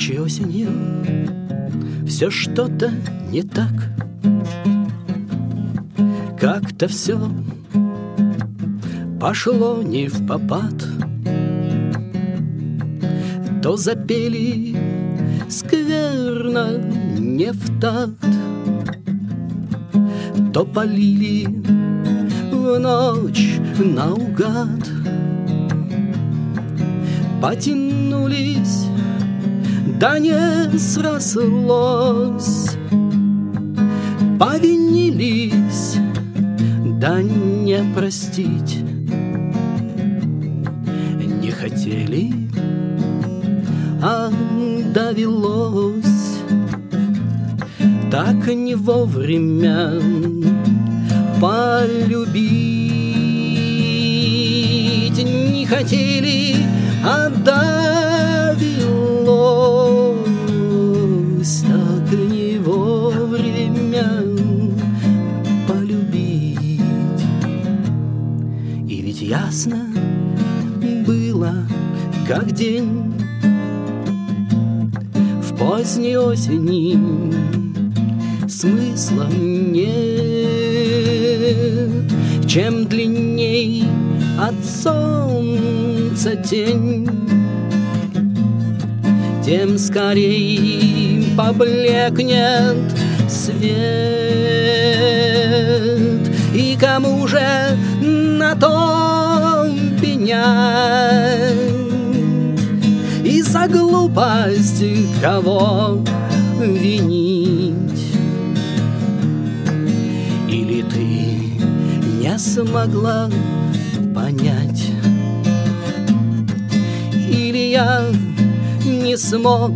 Нынче осенью все что-то не так. Как-то все пошло не впопад. То запели скверно, не в такт, то полили в ночь наугад. Потянулись, да не срослось. Повинились, да не простить не хотели, а довелось. Так не вовремя полюбить не хотели, а довелось. Так не вовремя полюбить. И ведь ясно было, как день в поздней осени. Смысла нет. Чем длинней от солнца тень, тем скорей поблекнет свет. И кому же на том пенять? И за глупость кого винить? Или ты не смогла понять, или я не смог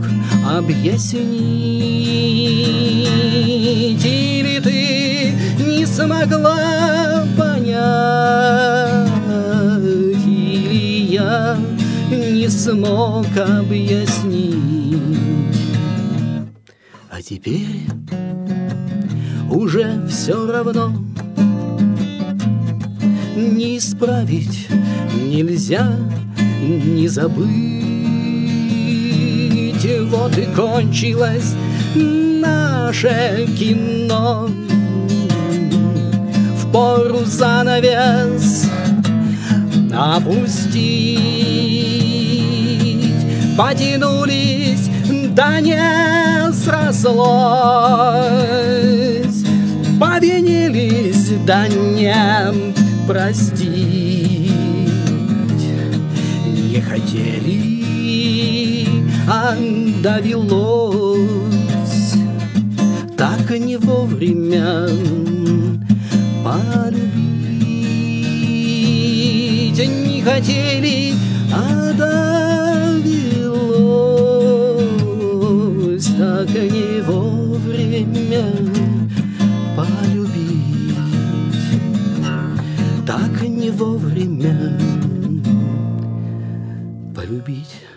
объяснить, или ты не смогла понять, или я не смог объяснить. А теперь уже все равно, не исправить нельзя, не забыть. Вот и кончилось наше кино. Впору занавес опустить. Потянулись, да не срослось. Повинились, да не простить не хотели, а довелось. Так не вовремя полюбить не хотели, а довелось. Так не вовремя полюбить, так не вовремя полюбить.